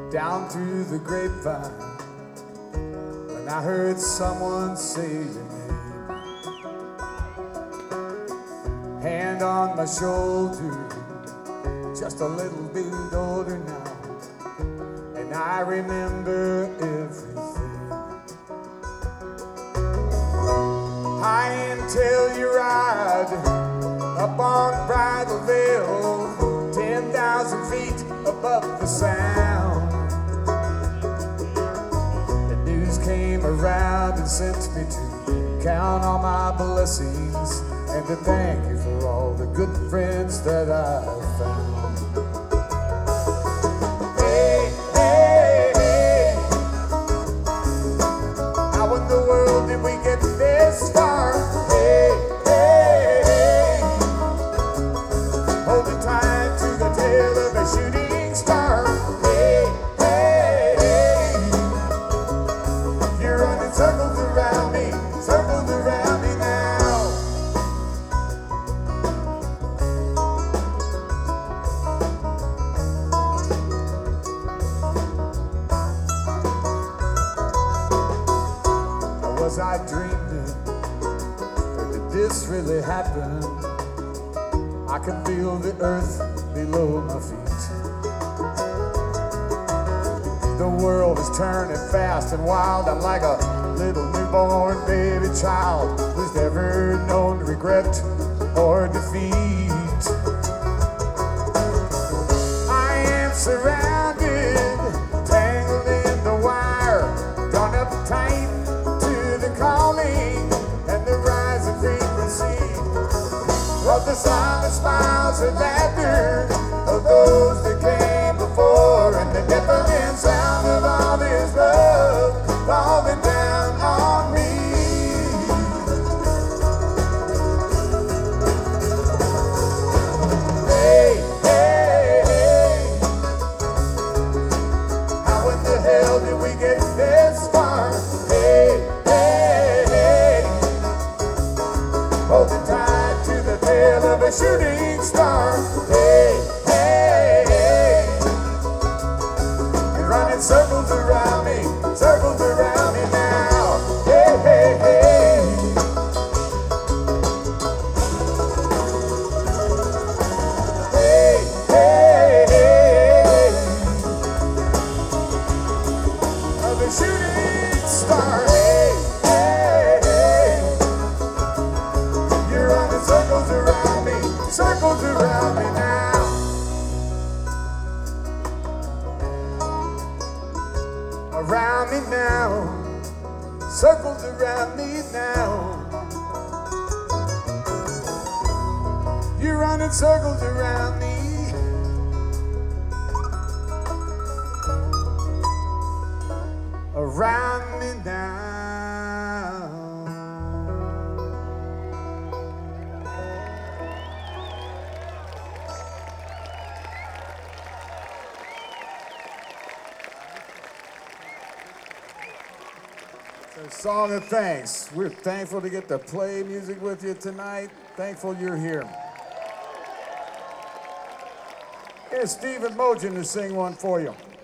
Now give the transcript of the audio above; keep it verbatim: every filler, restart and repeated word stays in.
down through the grapevine, when I heard someone say your name. Hand on my shoulder, just a little bit older now, and I remember everything. High until you ride up on Bridal Veil, ten thousand feet above the sound. The news came around and sent me to count all my blessings and to thank you for all the good friends that I've found. Hey, hey, hey, how in the world did we get this far? Hey, hey, hey, holding tight to the tail of a shooting star. Hey, hey, hey, you're running circles around me, circles around me now. Was I dreaming, or did this really happen? I can feel the earth below my feet. The world is turning fast and wild. I'm like a little newborn baby child who's never known regret or defeat. I am surrounded, tangled in the wire, drawn up tight calling and the rising frequency of the silent smiles and laughter of those that came before, and the deafening sound of all this love falling down on me. Hey, hey, hey, how in the hell did we get this far? Hey, holding tight to the tail of a shooting star. Hey, hey, hey, you're running circles around me, circles around me now. Hey, hey, hey, hey, hey, hey, of a shooting star. Hey, circles around me, circles around me now. Around me now, circles around me now. You're running circles around me. Around me now. A song of thanks. We're thankful to get to play music with you tonight. Thankful you're here. Here's Stephen Mogen to sing one for you.